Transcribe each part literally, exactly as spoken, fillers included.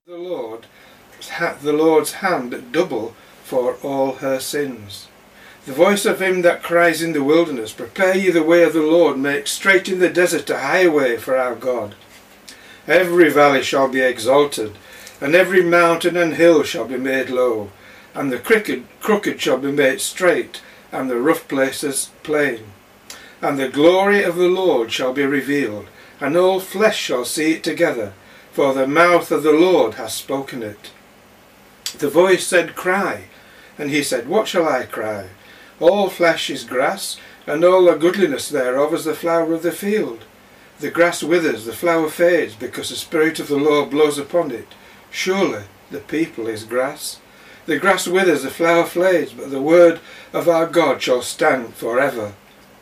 The Lord, the Lord's hand double for all her sins. The voice of him that cries in the wilderness, prepare ye the way of the Lord, make straight in the desert a highway for our God. Every valley shall be exalted, and every mountain and hill shall be made low, and the crooked, crooked shall be made straight, and the rough places plain. And the glory of the Lord shall be revealed, and all flesh shall see it together, for the mouth of the Lord hath spoken it. The voice said, Cry. And he said, What shall I cry? All flesh is grass, and all the goodliness thereof is the flower of the field. The grass withers, the flower fades, because the Spirit of the Lord blows upon it. Surely the people is grass. The grass withers, the flower fades, but the word of our God shall stand for ever.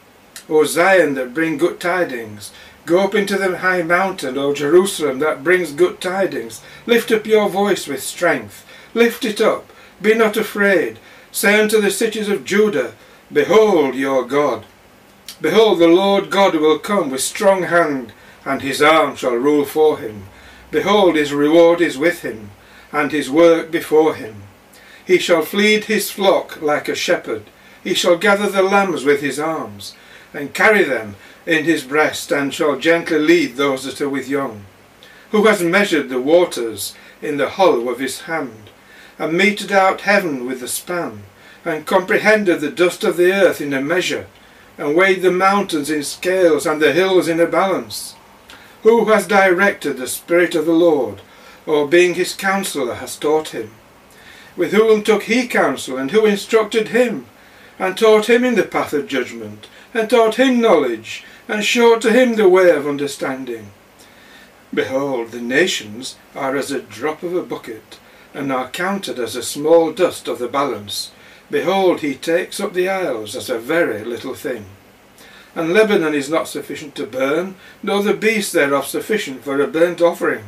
O Zion, that bring good tidings, go up into the high mountain, O Jerusalem, that brings good tidings. Lift up your voice with strength. Lift it up. Be not afraid. Say unto the cities of Judah, Behold your God. Behold, the Lord God will come with strong hand, and his arm shall rule for him. Behold, his reward is with him, and his work before him. He shall feed his flock like a shepherd. He shall gather the lambs with his arms, and carry them in his breast, and shall gently lead those that are with young. Who has measured the waters in the hollow of his hand, and meted out heaven with the span, and comprehended the dust of the earth in a measure, and weighed the mountains in scales, and the hills in a balance? Who has directed the Spirit of the Lord, or being his counsellor has taught him? With whom took he counsel, and who instructed him, and taught him in the path of judgment, and taught him knowledge, and showed to him the way of understanding? Behold, the nations are as a drop of a bucket, and are counted as a small dust of the balance. Behold, he takes up the isles as a very little thing. And Lebanon is not sufficient to burn, nor the beasts thereof sufficient for a burnt offering.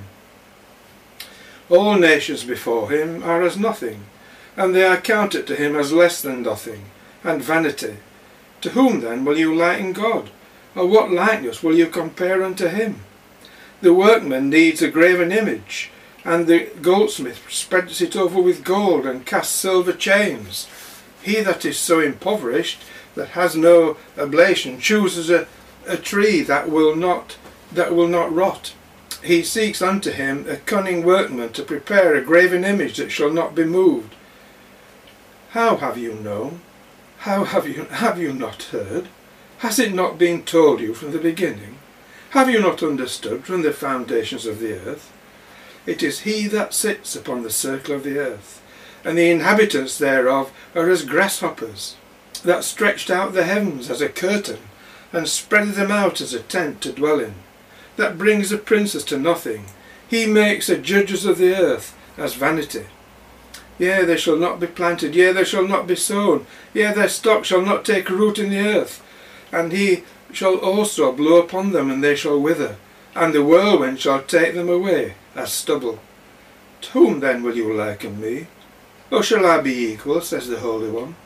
All nations before him are as nothing, and they are counted to him as less than nothing, and vanity. To whom then will you liken God? Or what likeness will you compare unto him? The workman needs a graven image, and the goldsmith spreads it over with gold, and casts silver chains. He that is so impoverished that has no oblation chooses a, a tree that will not that will not rot. He seeks unto him a cunning workman to prepare a graven image that shall not be moved. How have you known? How have you have you not heard? Has it not been told you from the beginning? Have you not understood from the foundations of the earth? It is he that sits upon the circle of the earth, and the inhabitants thereof are as grasshoppers, that stretched out the heavens as a curtain, and spread them out as a tent to dwell in, that brings the princes to nothing. He makes the judges of the earth as vanity. Yea, they shall not be planted, yea, they shall not be sown, yea, their stock shall not take root in the earth. And he shall also blow upon them, and they shall wither, and the whirlwind shall take them away as stubble. To whom then will you liken me? Or shall I be equal, says the Holy One?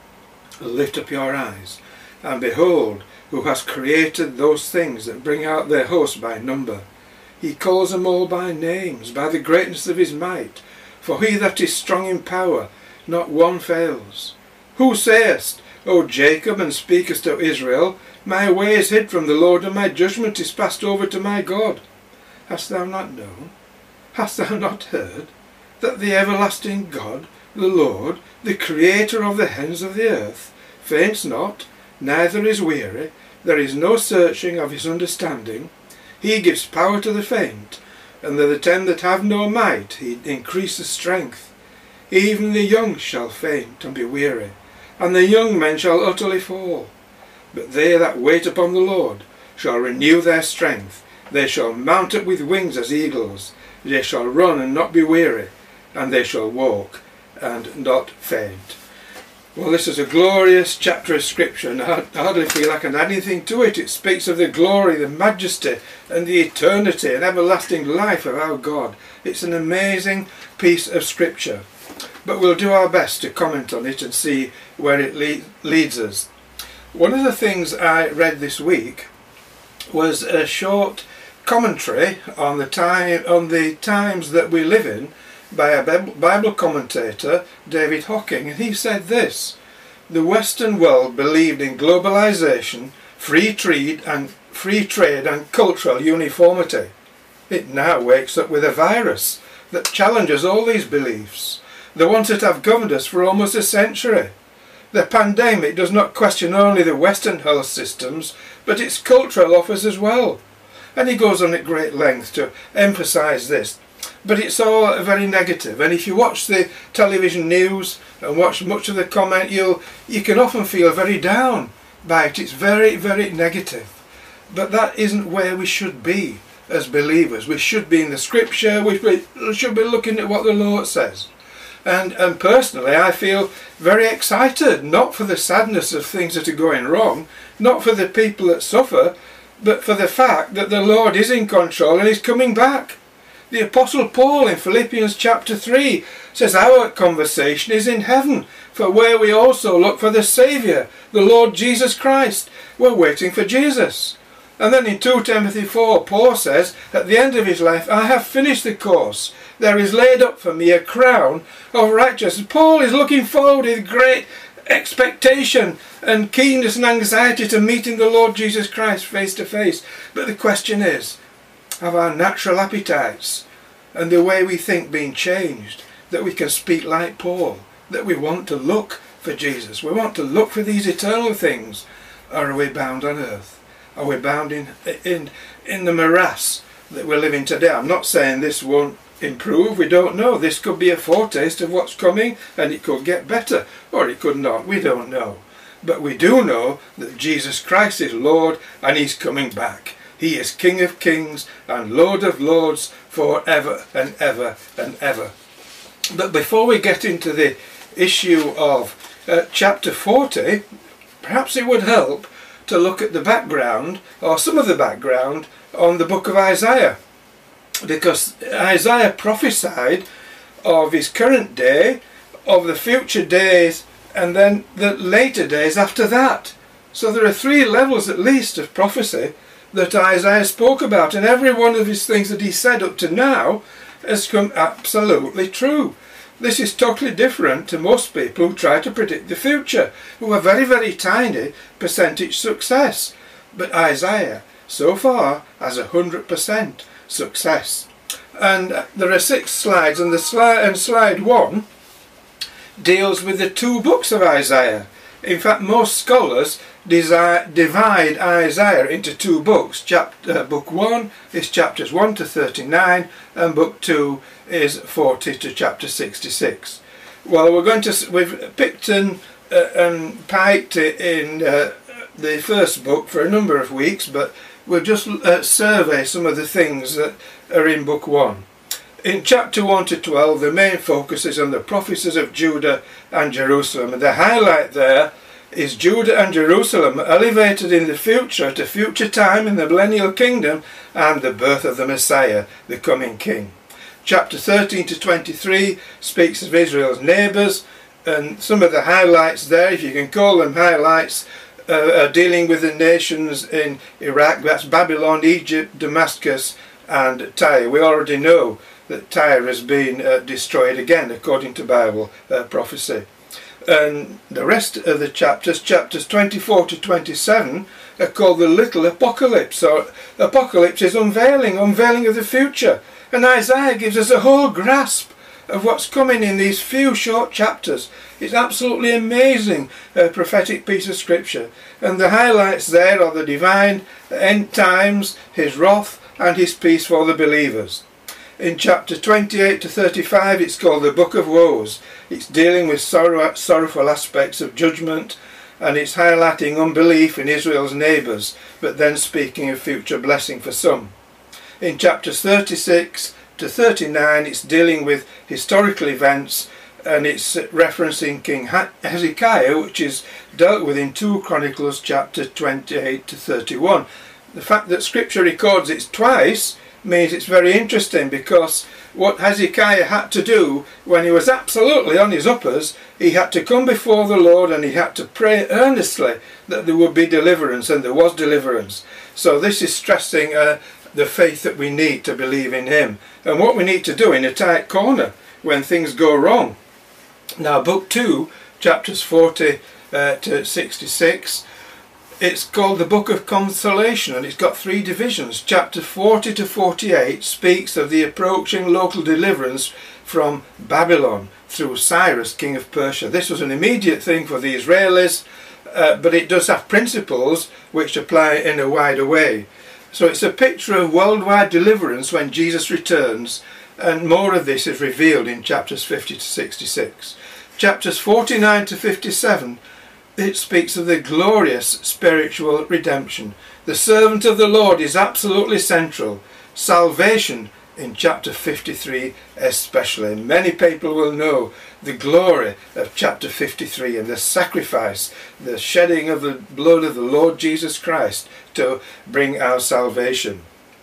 Lift up your eyes, and behold, who has created those things that bring out their host by number. He calls them all by names, by the greatness of his might. For he that is strong in power, not one fails. Who sayest, O Jacob, and speakest to Israel, My way is hid from the Lord, and my judgment is passed over to my God? Hast thou not known? Hast thou not heard? That the everlasting God, the Lord, the Creator of the heavens of the earth, faints not, neither is weary, there is no searching of his understanding. He gives power to the faint, and to the them that have no might he increases strength. Even the young shall faint and be weary, and the young men shall utterly fall. But they that wait upon the Lord shall renew their strength. They shall mount up with wings as eagles. They shall run and not be weary, and they shall walk and not faint. Well, this is a glorious chapter of Scripture, and I hardly feel I can add anything to it. It speaks of the glory, the majesty, and the eternity and everlasting life of our God. It's an amazing piece of Scripture. But we'll do our best to comment on it and see where it le leads us. One of the things I read this week was a short commentary on the time on the times that we live in by a Bible commentator, David Hocking, and he said this: the Western world believed in globalization, free trade and free trade and cultural uniformity. It now wakes up with a virus that challenges all these beliefs, the ones that have governed us for almost a century. The pandemic does not question only the Western health systems, but its cultural offers as well. And he goes on at great length to emphasise this. But it's all very negative, and if you watch the television news and watch much of the comment, you'll, you can often feel very down by it. It's very, very negative. But that isn't where we should be as believers. We should be in the scripture, we should be looking at what the Lord says. And, and personally, I feel very excited, not for the sadness of things that are going wrong, not for the people that suffer, but for the fact that the Lord is in control and He's coming back. The Apostle Paul in Philippians chapter three says our conversation is in heaven, for where we also look for the Saviour, the Lord Jesus Christ. We're waiting for Jesus. And then in two Timothy four, Paul says, at the end of his life, I have finished the course. There is laid up for me a crown of righteousness. Paul is looking forward with great expectation and keenness and anxiety to meeting the Lord Jesus Christ face to face. But the question is, have our natural appetites and the way we think been changed, that we can speak like Paul, that we want to look for Jesus, we want to look for these eternal things, or are we bound on earth? Are we bound in, in, in the morass that we're living today? I'm not saying this won't improve, we don't know. This could be a foretaste of what's coming, and it could get better, or it could not, we don't know. But we do know that Jesus Christ is Lord and He's coming back. He is King of kings and Lord of lords forever and ever and ever. But before we get into the issue of uh, chapter forty, perhaps it would help to look at the background, or some of the background, on the book of Isaiah. Because Isaiah prophesied of his current day, of the future days, and then the later days after that. So there are three levels at least of prophecy that Isaiah spoke about, and every one of his things that he said up to now has come absolutely true. This is totally different to most people who try to predict the future, who are very, very tiny percentage success. But Isaiah, so far, has a hundred percent success. And there are six slides, and the slide and slide one deals with the two books of Isaiah. In fact, most scholars divide Isaiah into two books. Chapter, uh, book one is chapters one to thirty-nine, and book two is forty to chapter sixty-six. Well, we're going to we've picked and, uh, and piked it in uh, the first book for a number of weeks, but we'll just uh, survey some of the things that are in book one. In chapter one to twelve, the main focus is on the prophecies of Judah and Jerusalem, and the highlight there is Judah and Jerusalem elevated in the future, at a future time in the millennial kingdom, and the birth of the Messiah, the coming King. Chapter thirteen to twenty-three speaks of Israel's neighbours, and some of the highlights there, if you can call them highlights, uh, are dealing with the nations in Iraq. That's Babylon, Egypt, Damascus and Tyre. We already know that Tyre has been uh, destroyed again, according to Bible uh, prophecy. And the rest of the chapters, chapters twenty-four to twenty-seven, are called the Little Apocalypse. So Apocalypse is unveiling, unveiling of the future. And Isaiah gives us a whole grasp of what's coming in these few short chapters. It's absolutely amazing, a prophetic piece of scripture. And the highlights there are the divine end times, His wrath and His peace for the believers. In chapter twenty-eight to thirty-five, it's called the Book of Woes. It's dealing with sorrow, sorrowful aspects of judgment, and it's highlighting unbelief in Israel's neighbours, but then speaking of future blessing for some. In chapters thirty-six to thirty-nine, it's dealing with historical events, and it's referencing King Hezekiah, which is dealt with in two Chronicles chapter twenty-eight to thirty-one. The fact that Scripture records it twice means it's very interesting, because what Hezekiah had to do when he was absolutely on his uppers, he had to come before the Lord and he had to pray earnestly that there would be deliverance, and there was deliverance. So this is stressing a, the faith that we need to believe in him, and what we need to do in a tight corner when things go wrong. Now, book two, chapters forty uh, to sixty-six, it's called the Book of Consolation, and it's got three divisions. Chapter forty to forty-eight speaks of the approaching local deliverance from Babylon through Cyrus, king of Persia. This was an immediate thing for the Israelis, uh, but it does have principles which apply in a wider way. So it's a picture of worldwide deliverance when Jesus returns, and more of this is revealed in chapters fifty to sixty-six. Chapters forty-nine to fifty-seven, it speaks of the glorious spiritual redemption. The servant of the Lord is absolutely central. Salvation in chapter fifty-three especially. Many people will know the glory of chapter fifty-three and the sacrifice, the shedding of the blood of the Lord Jesus Christ to bring our salvation.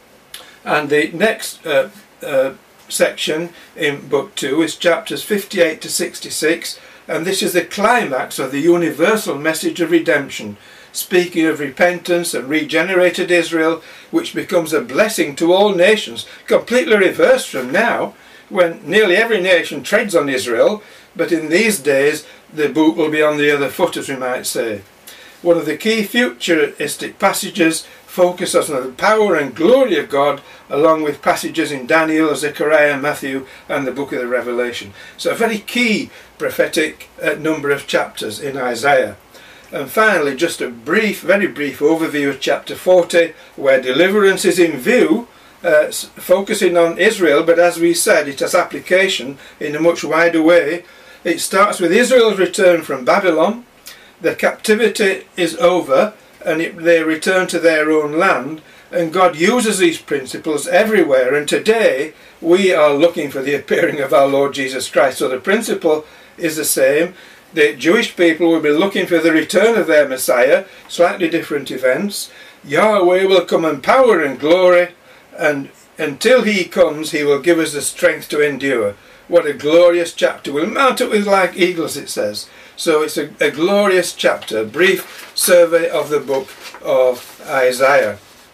And the next uh, uh, section in book two is chapters fifty-eight to sixty-six, and this is the climax of the universal message of redemption, speaking of repentance and regenerated Israel, which becomes a blessing to all nations, completely reversed from now, when nearly every nation treads on Israel, but in these days the boot will be on the other foot, as we might say. One of the key futuristic passages focuses on the power and glory of God, along with passages in Daniel, Zechariah, Matthew and the book of the Revelation. So a very key prophetic uh, number of chapters in Isaiah. And finally, just a brief, very brief overview of chapter forty, where deliverance is in view, uh, focusing on Israel, but as we said, it has application in a much wider way. It starts with Israel's return from Babylon. The captivity is over, and it, they return to their own land, and God uses these principles everywhere, and today we are looking for the appearing of our Lord Jesus Christ. So the principle is the same. The Jewish people will be looking for the return of their Messiah, slightly different events. Yahweh will come in power and glory, and until he comes he will give us the strength to endure. What a glorious chapter. We'll mount it with like eagles, it says. So it's a, a glorious chapter, a brief survey of the book of Isaiah.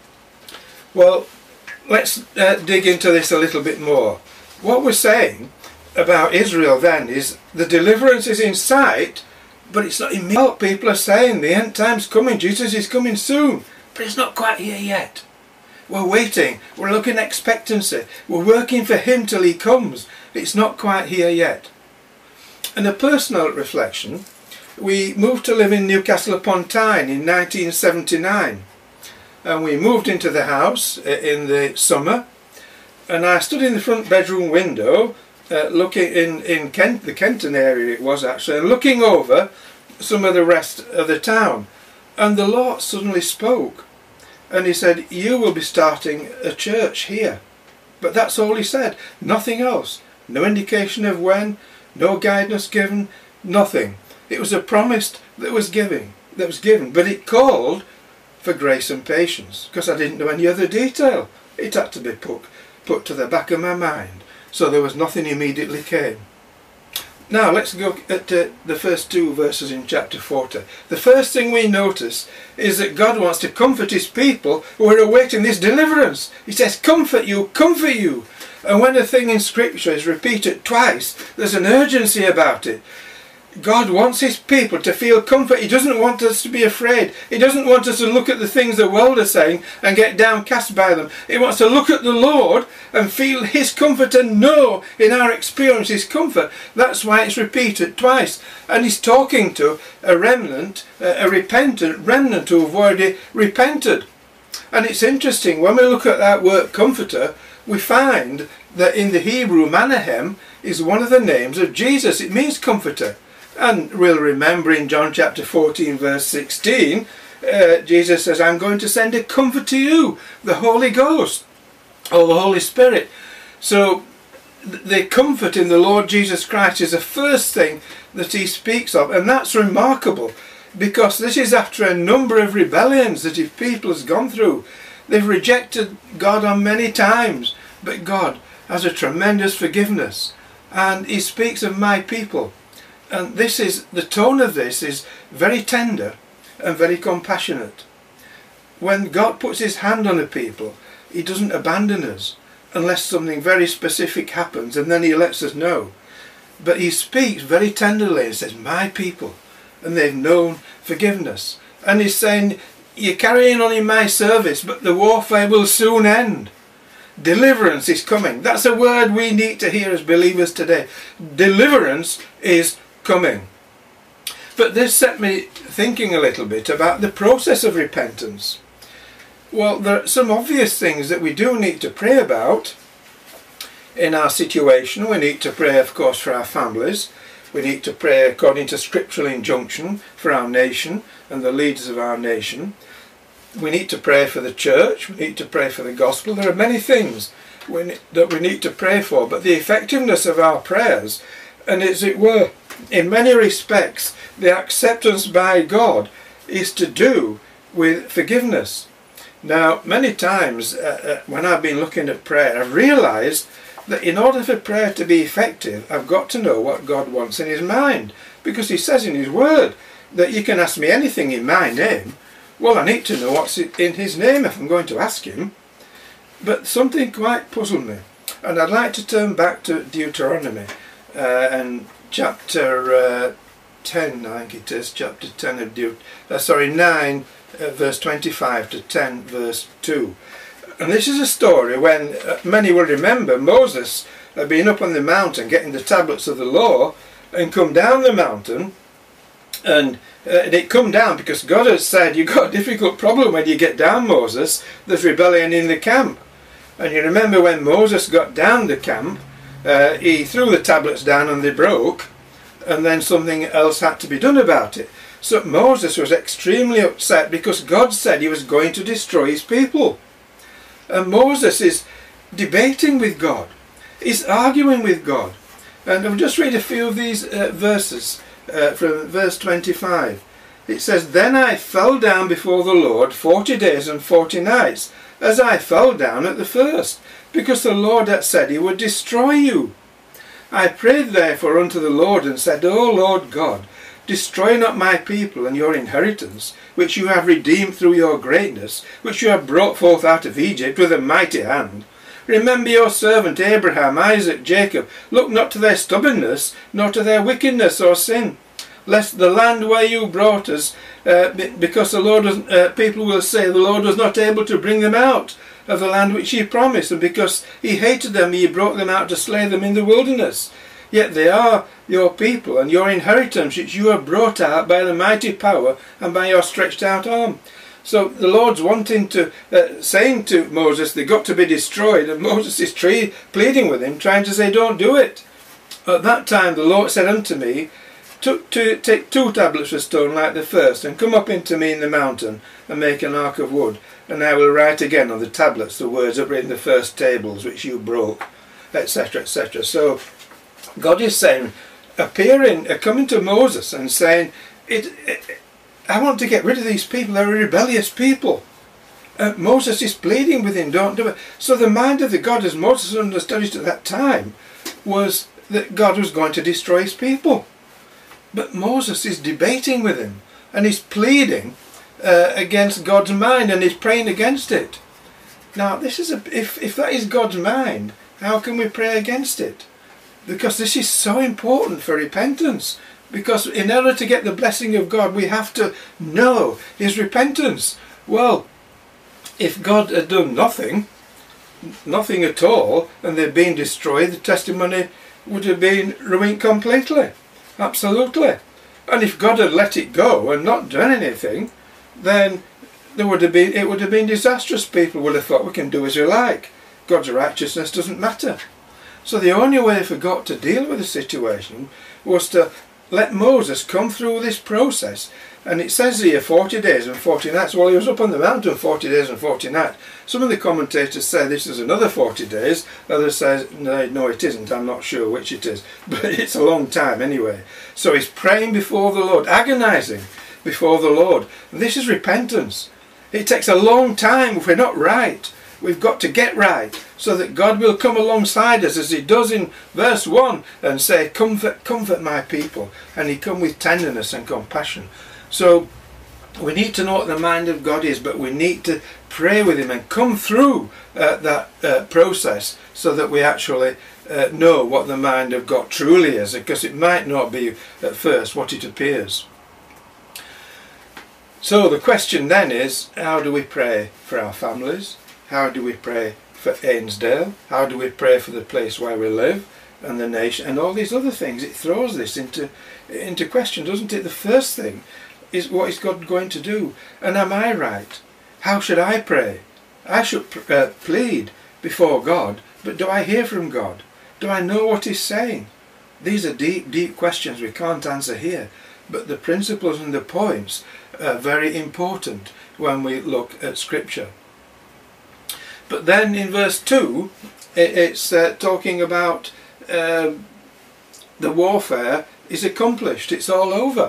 Well, let's uh, dig into this a little bit more. What we're saying about Israel then is the deliverance is in sight, but it's not immediate. People are saying the end time's coming, Jesus is coming soon, but it's not quite here yet. We're waiting, we're looking expectancy, we're working for him till he comes. It's not quite here yet. And a personal reflection, we moved to live in Newcastle upon Tyne in nineteen seventy-nine, and we moved into the house in the summer, and I stood in the front bedroom window uh, looking in, in Kent, the Kenton area it was actually, and looking over some of the rest of the town, and the Lord suddenly spoke, and he said, you will be starting a church here. But that's all he said, nothing else. No indication of when, no guidance given, nothing. It was a promise that was given, that was given, but it called for grace and patience, because I didn't know any other detail. It had to be put, put to the back of my mind, so there was nothing immediately came. Now let's go at uh, the first two verses in chapter forty. The first thing we notice is that God wants to comfort his people who are awaiting this deliverance. He says, comfort you, comfort you. And when a thing in scripture is repeated twice, there's an urgency about it. God wants his people to feel comfort. He doesn't want us to be afraid. He doesn't want us to look at the things the world are saying and get downcast by them. He wants to look at the Lord and feel his comfort and know in our experience his comfort. That's why it's repeated twice. And he's talking to a remnant, a repentant remnant who have already repented. And it's interesting, when we look at that word comforter, we find that in the Hebrew, Manahem is one of the names of Jesus. It means comforter. And we'll remember in John chapter fourteen verse sixteen, uh, Jesus says, I'm going to send a comfort to you, the Holy Ghost, or the Holy Spirit. So the comfort in the Lord Jesus Christ is the first thing that he speaks of, and that's remarkable, because this is after a number of rebellions that his people has gone through. They've rejected God on many times, but God has a tremendous forgiveness, and he speaks of my people. And this is, the tone of this is very tender and very compassionate. When God puts his hand on a people he doesn't abandon us unless something very specific happens, and then he lets us know. But he speaks very tenderly and says, my people, and they've known forgiveness. And he's saying, you're carrying on in my service, but the warfare will soon end. Deliverance is coming. That's a word we need to hear as believers today. Deliverance is coming. But this set me thinking a little bit about the process of repentance. Well, there are some obvious things that we do need to pray about in our situation. We need to pray, of course, for our families. We need to pray according to scriptural injunction for our nation and the leaders of our nation. We need to pray for the church. We need to pray for the gospel. There are many things we need, that we need to pray for, but the effectiveness of our prayers, and as it were, in many respects, the acceptance by God, is to do with forgiveness. Now, many times uh, uh, when I've been looking at prayer, I've realised that in order for prayer to be effective, I've got to know what God wants in his mind. Because he says in his word that you can ask me anything in my name. Well, I need to know what's in his name if I'm going to ask him. But something quite puzzled me. And I'd like to turn back to Deuteronomy uh, and chapter uh, ten, I think it is, chapter ten of Deut uh, sorry, nine, uh, verse twenty-five to ten, verse two. And this is a story when, uh, many will remember, Moses had been up on the mountain getting the tablets of the law and come down the mountain, and uh, it come down because God had said, you've got a difficult problem when you get down, Moses. There's rebellion in the camp. And you remember when Moses got down the camp, uh, he threw the tablets down and they broke, and then something else had to be done about it. So Moses was extremely upset because God said he was going to destroy his people. And Moses is debating with God. He's arguing with God. And I'll just read a few of these uh, verses uh, from verse twenty-five. It says, Then I fell down before the Lord forty days and forty nights, as I fell down at the first, because the Lord had said he would destroy you. I prayed therefore unto the Lord and said, O Lord God, destroy not my people and your inheritance, which you have redeemed through your greatness, which you have brought forth out of Egypt with a mighty hand. Remember your servant Abraham, Isaac, Jacob. Look not to their stubbornness, nor to their wickedness or sin, lest the land where you brought us, uh, because the Lord was, uh, people will say, the Lord was not able to bring them out of the land which he promised, and because he hated them, he brought them out to slay them in the wilderness. Yet they are your people and your inheritance, which you have brought out by the mighty power and by your stretched out arm. So the Lord's wanting to, uh, saying to Moses, they've got to be destroyed, and Moses is tree, pleading with him, trying to say, don't do it. At that time the Lord said unto me, Took to, take two tablets of stone like the first, and come up into me in the mountain, and make an ark of wood, and I will write again on the tablets the words that were in the first tables which you broke, etc, et cetera. So God is saying, appearing, uh, coming to Moses and saying, it, it, I want to get rid of these people, they're a rebellious people. Uh, Moses is pleading with him, don't do it. So the mind of the God, as Moses understood it at that time, was that God was going to destroy his people. But Moses is debating with him, and he's pleading uh, against God's mind, and he's praying against it. Now, this is a, if, if that is God's mind, how can we pray against it? Because this is so important for repentance. Because in order to get the blessing of God, we have to know his repentance. Well, if God had done nothing, nothing at all, and they'd been destroyed, the testimony would have been ruined completely. Absolutely. And if God had let it go and not done anything, then there would have been, it would have been disastrous. People would have thought, we can do as we like. God's righteousness doesn't matter. So the only way for God to deal with the situation was to let Moses come through this process. And it says here forty days and forty nights. Well, he was up on the mountain forty days and forty nights. Some of the commentators say this is another forty days. Others say, no, no, it isn't. I'm not sure which it is. But it's a long time anyway. So he's praying before the Lord, agonizing before the Lord. And this is repentance. It takes a long time if we're not right. We've got to get right so that God will come alongside us as he does in verse one and say, comfort, comfort my people. And he come with tenderness and compassion. So we need to know what the mind of God is, but we need to pray with him and come through uh, that uh, process so that we actually uh, know what the mind of God truly is, because it might not be at first what it appears. So the question then is, how do we pray for our families? How do we pray for Ainsdale? How do we pray for the place where we live and the nation and all these other things? It throws this into into question, doesn't it? The first thing is, what is God going to do? And am I right? How should I pray? I should uh, plead before God, but do I hear from God? Do I know what he's saying? These are deep, deep questions we can't answer here, but the principles and the points are very important when we look at Scripture. But then in verse two, it's uh, talking about uh, the warfare is accomplished, it's all over.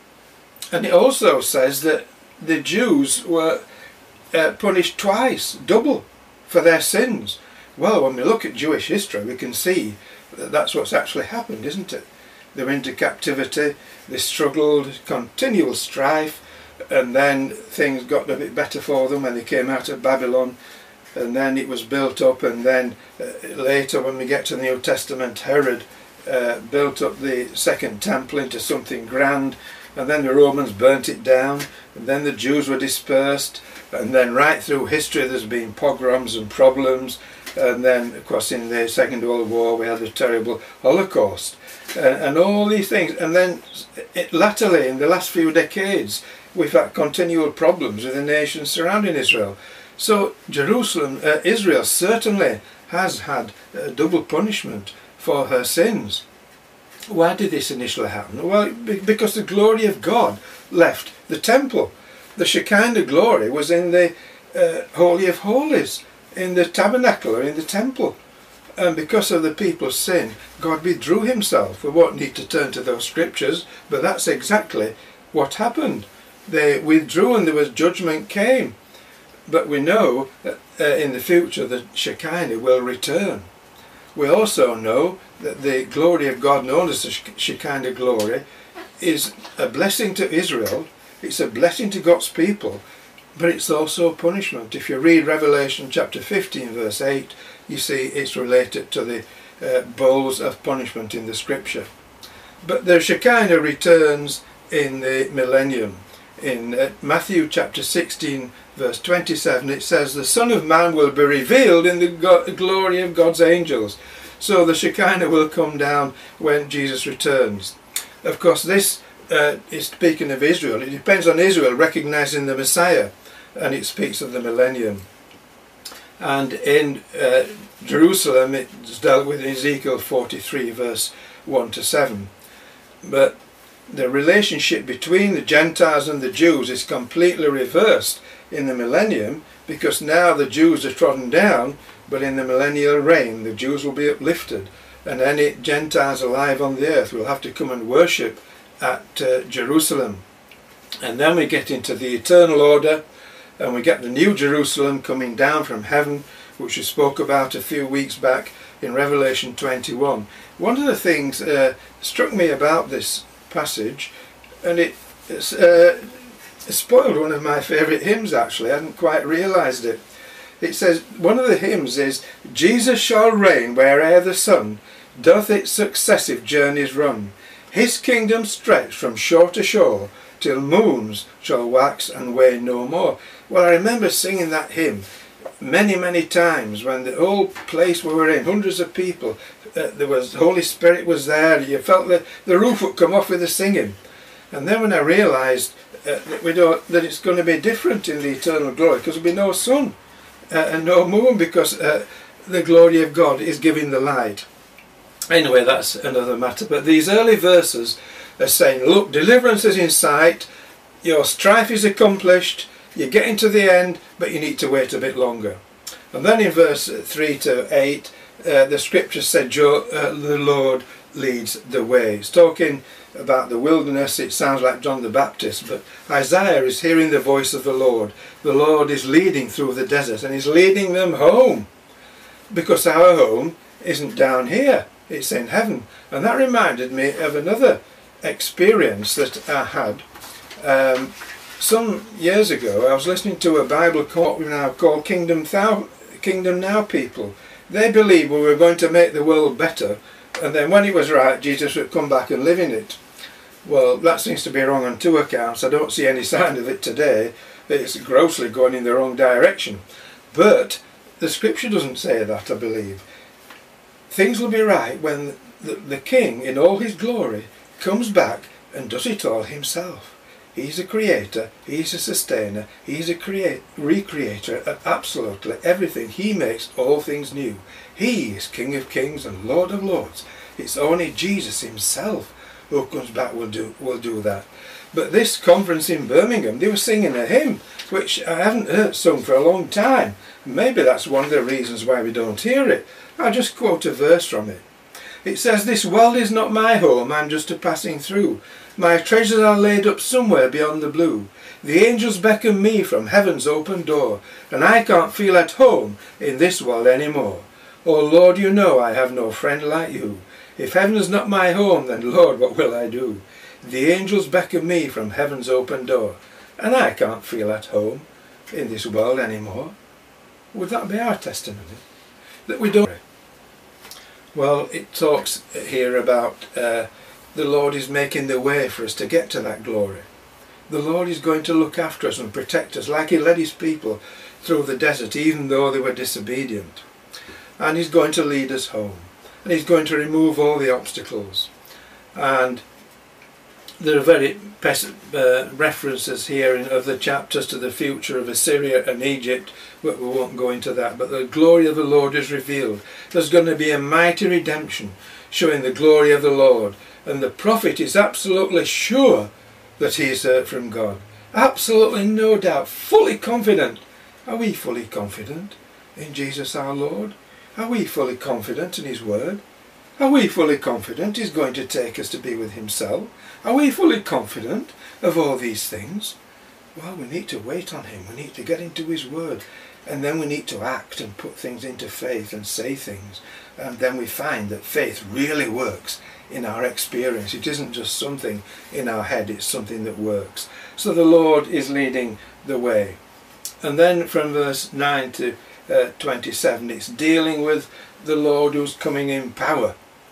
And it also says that the Jews were uh, punished twice, double, for their sins. Well, when we look at Jewish history, we can see that that's what's actually happened, isn't it? They went into captivity, they struggled, continual strife, and then things got a bit better for them when they came out of Babylon, and then it was built up, and then uh, later when we get to the New Testament, Herod uh, built up the second temple into something grand, and then the Romans burnt it down, and then the Jews were dispersed, and then right through history there's been pogroms and problems, and then of course in the Second World War we had the terrible Holocaust, uh, and all these things, and then it, latterly in the last few decades we've had continual problems with the nations surrounding Israel. So Jerusalem, uh, Israel certainly has had uh, double punishment for her sins. Why did this initially happen? Well, because the glory of God left the temple. The Shekinah glory was in the uh, Holy of Holies, in the tabernacle or in the temple. And because of the people's sin, God withdrew himself. We won't need to turn to those scriptures, but that's exactly what happened. They withdrew and there was judgment came. But we know that uh, in the future the Shekinah will return. We also know that the glory of God, known as the Shekinah glory, is a blessing to Israel, it's a blessing to God's people, but it's also a punishment. If you read Revelation chapter fifteen verse eight, you see it's related to the uh, bowls of punishment in the scripture. But the Shekinah returns in the millennium. In uh, Matthew chapter sixteen verse twenty-seven it says, the Son of Man will be revealed in the go glory of God's angels. So the Shekinah will come down when Jesus returns. Of course this uh, is speaking of Israel. It depends on Israel recognising the Messiah, and it speaks of the millennium. And in uh, Jerusalem it's dealt with in Ezekiel forty-three verse one to seven. But the relationship between the Gentiles and the Jews is completely reversed in the millennium, because now the Jews are trodden down, but in the millennial reign the Jews will be uplifted, and any Gentiles alive on the earth will have to come and worship at uh, Jerusalem. And then we get into the eternal order, and we get the new Jerusalem coming down from heaven, which we spoke about a few weeks back in Revelation twenty-one. One of the things uh, struck me about this passage, and it uh, spoiled one of my favourite hymns actually. I hadn't quite realised it. It says, one of the hymns is, Jesus shall reign where'er the sun doth its successive journeys run, his kingdom stretch from shore to shore, till moons shall wax and wane no more. Well, I remember singing that hymn many many times when the whole place we were in, hundreds of people, uh, there was the Holy Spirit was there, you felt that the roof would come off with the singing. And then when I realised uh, that, we don't, that it's going to be different in the eternal glory, because there'll be no sun uh, and no moon, because uh, the glory of God is giving the light. Anyway, that's another matter. But these early verses are saying, look, deliverance is in sight, your strife is accomplished, you're getting to the end, but you need to wait a bit longer. And then in verse three to eight, uh, the scripture said, uh, the Lord leads the way. It's talking about the wilderness. It sounds like John the Baptist, but Isaiah is hearing the voice of the Lord. The Lord is leading through the desert, and he's leading them home, because our home isn't down here, it's in heaven. And that reminded me of another experience that I had. Um, Some years ago I was listening to a Bible what we now call Kingdom, Thou Kingdom Now people. They believed we were going to make the world better, and then when it was right, Jesus would come back and live in it. Well, that seems to be wrong on two accounts. I don't see any sign of it today. It's grossly going in the wrong direction. But the scripture doesn't say that, I believe. Things will be right when the, the king, in all his glory, comes back and does it all himself. He's a creator, he's a sustainer, he's a create, recreator of absolutely everything. He makes all things new. He is King of Kings and Lord of Lords. It's only Jesus himself who comes back will do, will do that. But this conference in Birmingham, they were singing a hymn, which I haven't heard sung for a long time. Maybe that's one of the reasons why we don't hear it. I'll just quote a verse from it. It says, "This world is not my home, I'm just a passing through. My treasures are laid up somewhere beyond the blue. The angels beckon me from heaven's open door, and I can't feel at home in this world anymore. Oh Lord, you know I have no friend like you. If heaven's not my home, then Lord, what will I do? The angels beckon me from heaven's open door, and I can't feel at home in this world anymore." Would that be our testimony? That we don't. Well, it talks here about uh, the Lord is making the way for us to get to that glory. The Lord is going to look after us and protect us like he led his people through the desert, even though they were disobedient. And he's going to lead us home. And he's going to remove all the obstacles. And there are very uh, references here in other chapters to the future of Assyria and Egypt, but we won't go into that. But the glory of the Lord is revealed. There's going to be a mighty redemption showing the glory of the Lord. And the prophet is absolutely sure that he is heard from God. Absolutely no doubt, fully confident. Are we fully confident in Jesus our Lord? Are we fully confident in his word? Are we fully confident he's going to take us to be with himself? Are we fully confident of all these things? Well, we need to wait on him. We need to get into his word. And then we need to act and put things into faith and say things. And then we find that faith really works in our experience. It isn't just something in our head, it's something that works. So the Lord is leading the way. And then from verse nine to uh, twenty-seven, it's dealing with the Lord who's coming in power.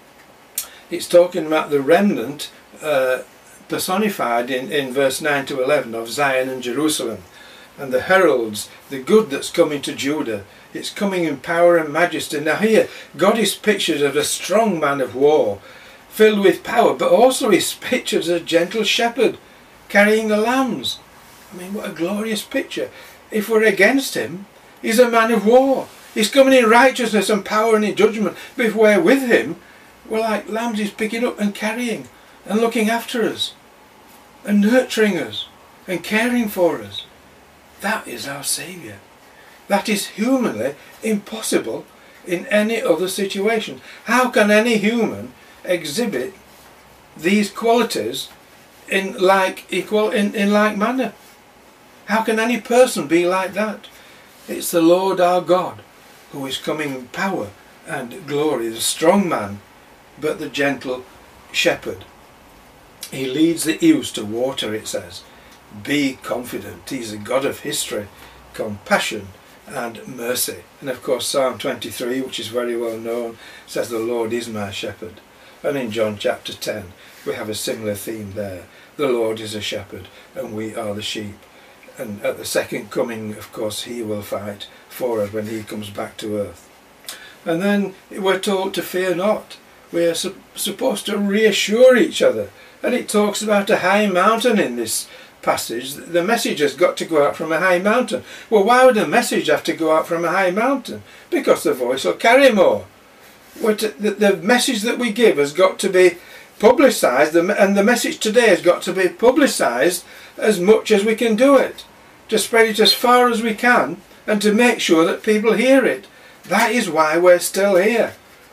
It's talking about the remnant uh, personified in, in verse nine to eleven of Zion and Jerusalem, and the heralds, the good that's coming to Judah. It's coming in power and majesty. Now here, God is pictured as a strong man of war, filled with power, but also he's pictured as a gentle shepherd, carrying the lambs. I mean, what a glorious picture. If we're against him, he's a man of war. He's coming in righteousness and power and in judgment. But if we're with him, we're like lambs he's picking up and carrying and looking after us and nurturing us and caring for us. That is our Saviour. That is humanly impossible in any other situation. How can any human exhibit these qualities in like equal in, in like manner? How can any person be like that? It's the Lord our God who is coming in power and glory, the strong man, but the gentle shepherd. He leads the ewes to water, it says. Be confident. He's a God of history, compassion and mercy. And of course Psalm twenty-three, which is very well known, says the Lord is my shepherd. And in John chapter ten we have a similar theme there. The Lord is a shepherd and we are the sheep. And at the second coming, of course, he will fight for us when he comes back to earth. And then we're told to fear not. We are su supposed to reassure each other. And it talks about a high mountain in this passage. The message has got to go out from a high mountain. Well, why would a message have to go out from a high mountain? Because the voice will carry more. To, the, the message that we give has got to be publicised, and the message today has got to be publicised as much as we can do it, to spread it as far as we can and to make sure that people hear it. That is why we're still here.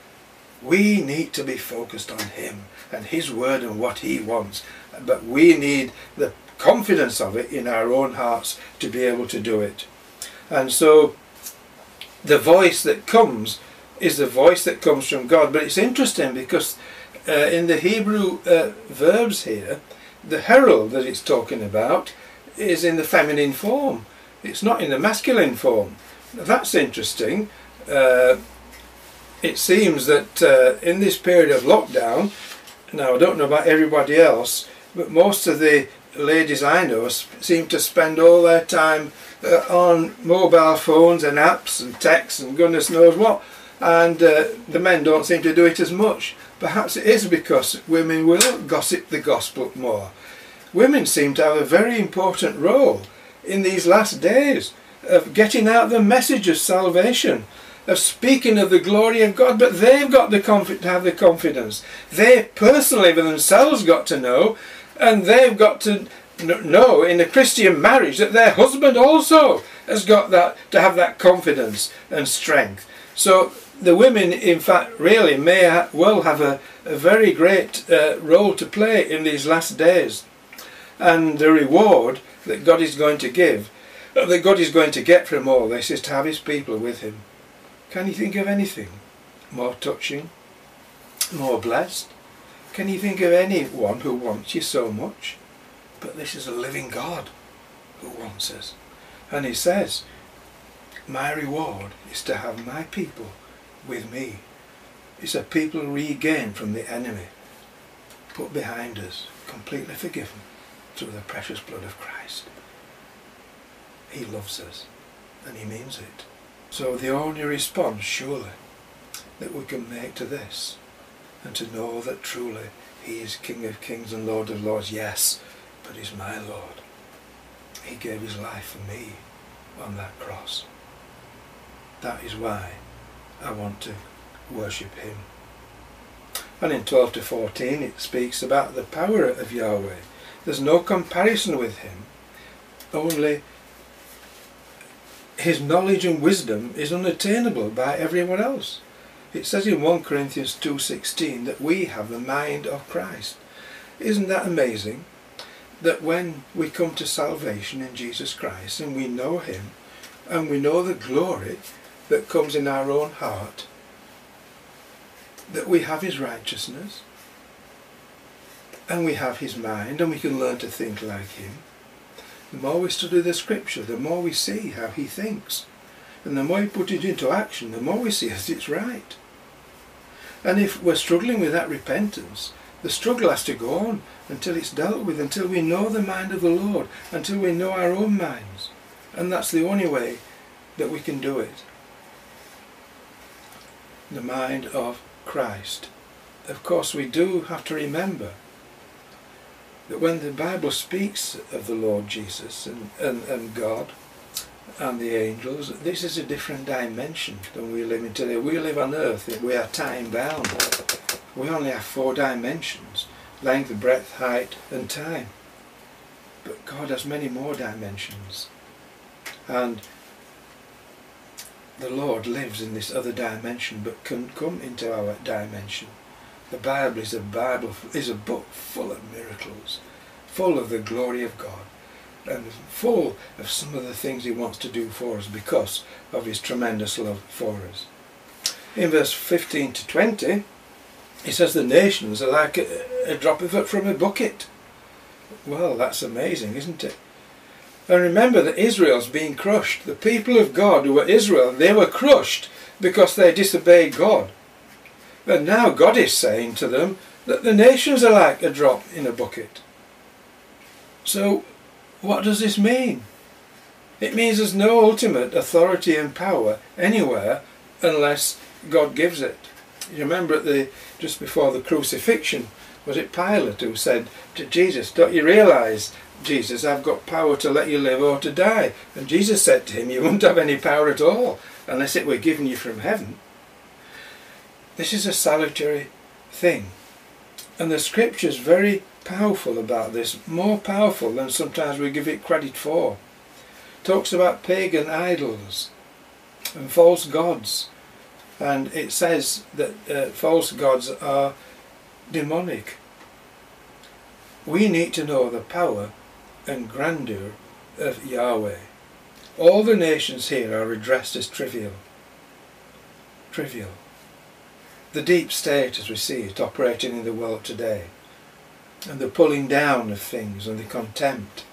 We need to be focused on him and his word and what he wants, but we need the confidence of it in our own hearts to be able to do it. And so the voice that comes is the voice that comes from God. But it's interesting because uh, in the Hebrew uh, verbs here, the herald that it's talking about is in the feminine form. It's not in the masculine form. That's interesting. Uh, it seems that uh, in this period of lockdown, now I don't know about everybody else, but most of the ladies I know seem to spend all their time uh, on mobile phones and apps and texts and goodness knows what, and uh, the men don't seem to do it as much. Perhaps it is because women will gossip the gospel more. Women seem to have a very important role in these last days of getting out the message of salvation, of speaking of the glory of God, but they've got the confi- to have the confidence. They personally for themselves got to know, and they've got to know in a Christian marriage that their husband also has got that, to have that confidence and strength. So the women, in fact, really may ha well have a, a very great uh, role to play in these last days. And the reward that God is going to give, uh, that God is going to get from all this, is to have his people with him. Can you think of anything more touching, more blessed? Can you think of anyone who wants you so much? But this is a living God who wants us. And he says, my reward is to have my people with me. It's a people regained from the enemy, put behind us, completely forgiven through the precious blood of Christ. He loves us, and he means it. So the only response, surely, that we can make to this, and to know that truly he is King of Kings and Lord of Lords, yes, but he's my Lord. He gave his life for me on that cross. That is why I want to worship him. And in twelve to fourteen it speaks about the power of Yahweh. There's no comparison with him, only his knowledge and wisdom is unattainable by everyone else. It says in First Corinthians two sixteen that we have the mind of Christ. Isn't that amazing? That when we come to salvation in Jesus Christ and we know him and we know the glory that comes in our own heart, that we have his righteousness and we have his mind and we can learn to think like him. The more we study the scripture, the more we see how he thinks, and the more we put it into action, the more we see that it's right. And if we're struggling with that repentance, the struggle has to go on until it's dealt with, until we know the mind of the Lord, until we know our own minds. And that's the only way that we can do it. The mind of Christ. Of course, we do have to remember that when the Bible speaks of the Lord Jesus and, and, and God and the angels, this is a different dimension than we live in today. We live on earth, we are time bound. We only have four dimensions: length, breadth, height and time. But God has many more dimensions. And the Lord lives in this other dimension, but can come into our dimension. The Bible is a Bible is a book full of miracles, full of the glory of God, and full of some of the things he wants to do for us because of his tremendous love for us. In verse fifteen to twenty, he says the nations are like a, a drop of it from a bucket. Well, that's amazing, isn't it? And remember that Israel's being crushed. The people of God who were Israel, they were crushed because they disobeyed God. And now God is saying to them that the nations are like a drop in a bucket. So what does this mean? It means there's no ultimate authority and power anywhere unless God gives it. You remember at the just before the crucifixion, was it Pilate who said to Jesus, don't you realise, Jesus, I've got power to let you live or to die? And Jesus said to him, you won't have any power at all unless it were given you from heaven. This is a salutary thing. And the scripture is very powerful about this, more powerful than sometimes we give it credit for. It talks about pagan idols and false gods. And it says that uh, false gods are demonic. We need to know the power and grandeur of Yahweh. All the nations here are addressed as trivial. Trivial. The deep state as we see it operating in the world today, and the pulling down of things and the contempt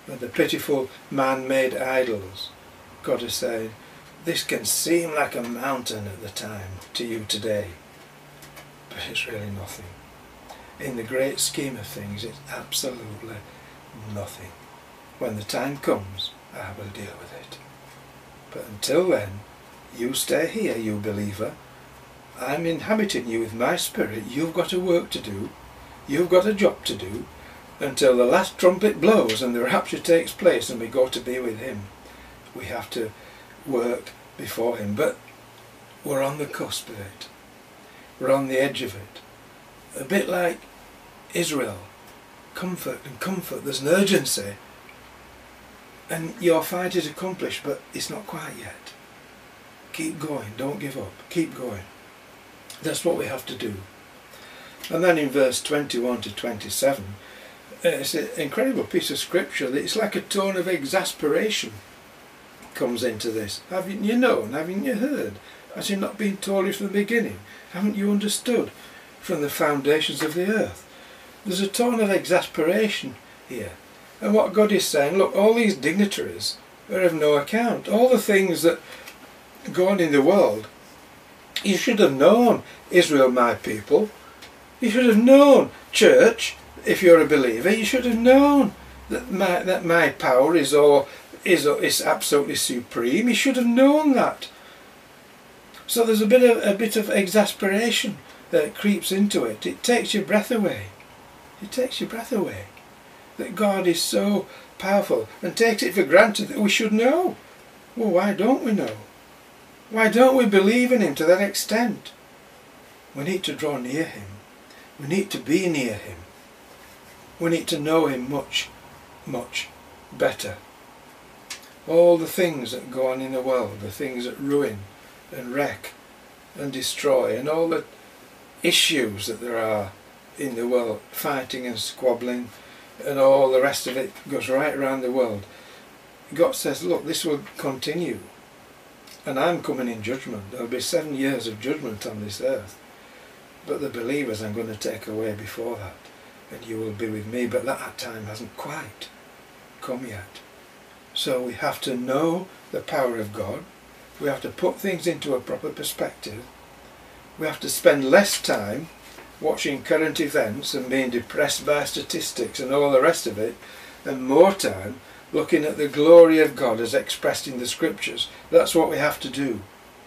and the pitiful man-made idols. God is saying, this can seem like a mountain at the time to you today, but it's really nothing. In the great scheme of things, it's absolutely nothing. When the time comes, I will deal with it. But until then, you stay here, you believer. I'm inhabiting you with my spirit. You've got a work to do. You've got a job to do until the last trumpet blows and the rapture takes place and we go to be with him. We have to work before him. But we're on the cusp of it. We're on the edge of it. A bit like Israel. Comfort and comfort. There's an urgency. And your fight is accomplished, but it's not quite yet. Keep going. Don't give up. Keep going. That's what we have to do. And then in verse twenty-one to twenty-seven, uh, it's an incredible piece of scripture that it's like a tone of exasperation comes into this. Haven't you known? Haven't you heard? Has it not been told you from the beginning? Haven't you understood from the foundations of the earth? There's a tone of exasperation here. And what God is saying, look, all these dignitaries are of no account. All the things that go on in the world, you should have known, Israel, my people. You should have known, church, if you're a believer, you should have known that my, that my power is all is, is absolutely supreme. You should have known that. So there's a bit of a bit of exasperation that creeps into it. It takes your breath away. It takes your breath away. That God is so powerful and takes it for granted that we should know. Well, why don't we know? Why don't we believe in him to that extent? We need to draw near him. We need to be near him. We need to know him much, much better. All the things that go on in the world, the things that ruin and wreck and destroy, and all the issues that there are in the world, fighting and squabbling, and all the rest of it goes right around the world. God says, look, this will continue. And I'm coming in judgment. There'll be seven years of judgment on this earth. But the believers I'm going to take away before that. And you will be with me. But that time hasn't quite come yet. So we have to know the power of God. We have to put things into a proper perspective. We have to spend less time watching current events and being depressed by statistics and all the rest of it, and more time looking at the glory of God as expressed in the scriptures. That's what we have to do.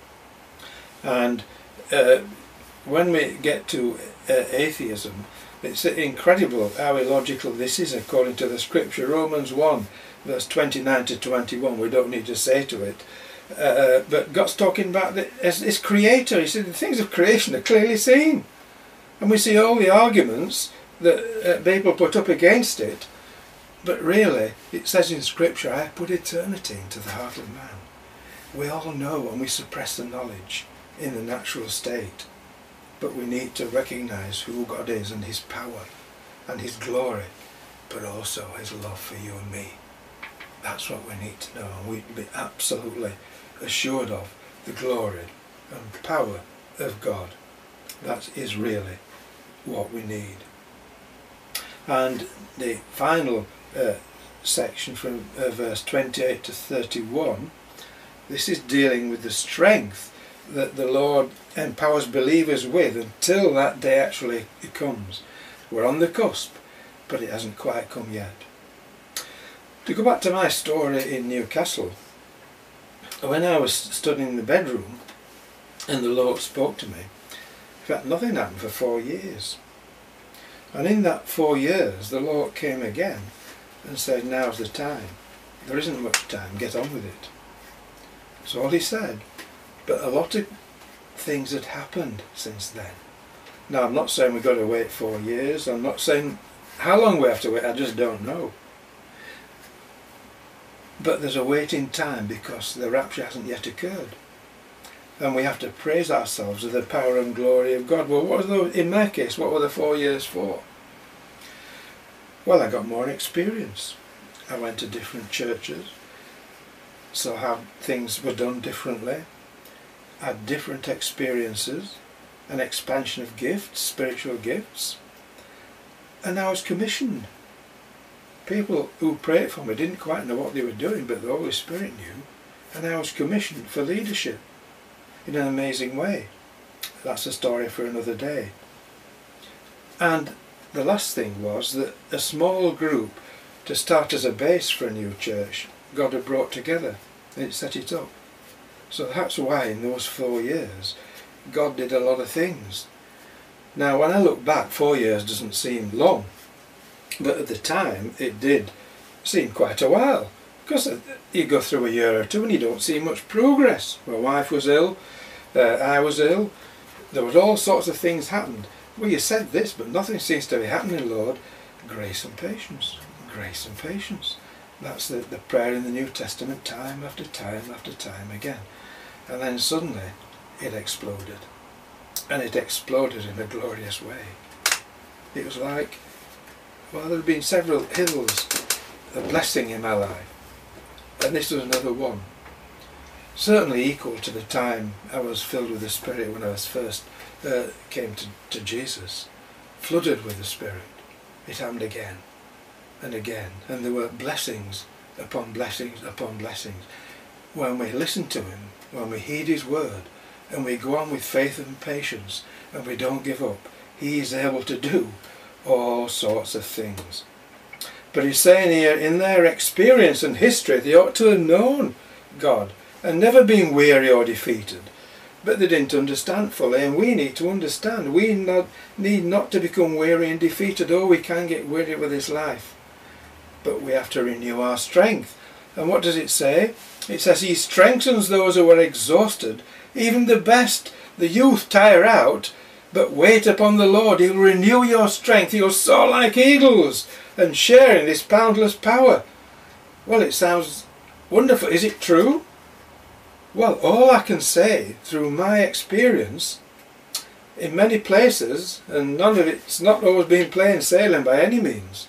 And uh, when we get to uh, atheism, it's incredible how illogical this is according to the scripture. Romans one verse twenty-nine to twenty-one, we don't need to say to it, uh, but God's talking about the, as his creator. He said the things of creation are clearly seen. And we see all the arguments that uh, people put up against it, but really it says in scripture, I put eternity into the heart of man. We all know, and we suppress the knowledge in the natural state, but we need to recognise who God is and his power and his glory, but also his love for you and me. That's what we need to know, and we be absolutely assured of the glory and power of God. That is really what we need. And the final uh, section from uh, verse twenty-eight to thirty-one, this is dealing with the strength that the Lord empowers believers with until that day actually comes. We're on the cusp, but it hasn't quite come yet. To go back to my story in Newcastle, when I was studying in the bedroom and the Lord spoke to me, in fact, nothing happened for four years. And in that four years, the Lord came again and said, now's the time. There isn't much time, get on with it. That's all he said. But a lot of things had happened since then. Now, I'm not saying we've got to wait four years. I'm not saying how long we have to wait, I just don't know. But there's a waiting time because the rapture hasn't yet occurred. And we have to praise ourselves with the power and glory of God. Well, what was those, in my case, what were the four years for? Well, I got more experience. I went to different churches, so how things were done differently. I had different experiences, an expansion of gifts, spiritual gifts. And I was commissioned. People who prayed for me didn't quite know what they were doing, but the Holy Spirit knew, and I was commissioned for leadership in an amazing way. That's a story for another day. And the last thing was that a small group to start as a base for a new church, God had brought together and set it up. So that's why in those four years God did a lot of things. Now when I look back, four years doesn't seem long, but at the time it did seem quite a while, because you go through a year or two and you don't see much progress. My wife was ill, uh, I was ill, there was all sorts of things happened. Well, you said this, but nothing seems to be happening, Lord. Grace and patience, grace and patience. That's the, the prayer in the New Testament, time after time after time again. And then suddenly it exploded. And it exploded in a glorious way. It was like, well, there had been several hills of blessing in my life. And this was another one. Certainly equal to the time I was filled with the Spirit when I was first uh, came to, to Jesus. Flooded with the Spirit. It happened again and again. And there were blessings upon blessings upon blessings. When we listen to Him, when we heed His word, and we go on with faith and patience, and we don't give up, He is able to do all sorts of things. But He's saying here, in their experience and history, they ought to have known God and never been weary or defeated. But they didn't understand fully, and we need to understand. We not, need not to become weary and defeated. Oh, we can get weary with this life, but we have to renew our strength. And what does it say? It says He strengthens those who are exhausted. Even the best, the youth, tire out, but wait upon the Lord. He'll renew your strength. You'll soar like eagles and share in His boundless power. Well, it sounds wonderful. Is it true? Well, all I can say through my experience in many places, and none of it's not always been plain sailing by any means,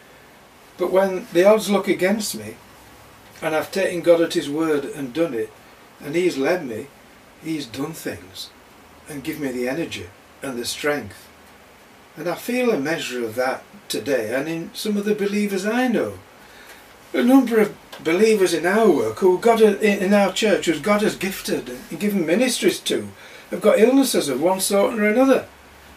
but when the odds look against me and I've taken God at His word and done it, and He's led me, He's done things and given me the energy and the strength. And I feel a measure of that today, and in some of the believers I know. A number of believers in our work, who God in our church, who God has gifted and given ministries to, have got illnesses of one sort or another.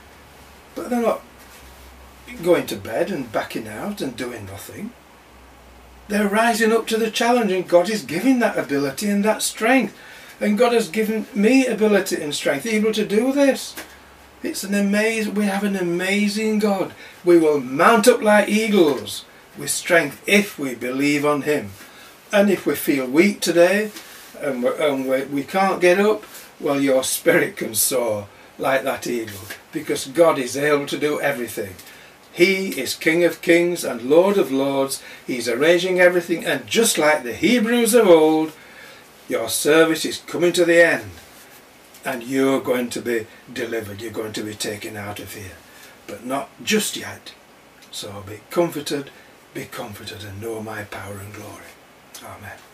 But they're not going to bed and backing out and doing nothing. They're rising up to the challenge, and God is giving that ability and that strength. And God has given me ability and strength able to do this. It's an amazing, we have an amazing God. We will mount up like eagles with strength if we believe on Him. And if we feel weak today and, we're, and we're, we can't get up, well, your spirit can soar like that eagle, because God is able to do everything. He is King of Kings and Lord of Lords. He's arranging everything, and just like the Hebrews of old, your service is coming to the end, and you're going to be delivered. You're going to be taken out of here, but not just yet. So be comforted, be comforted, and know my power and glory. Amen.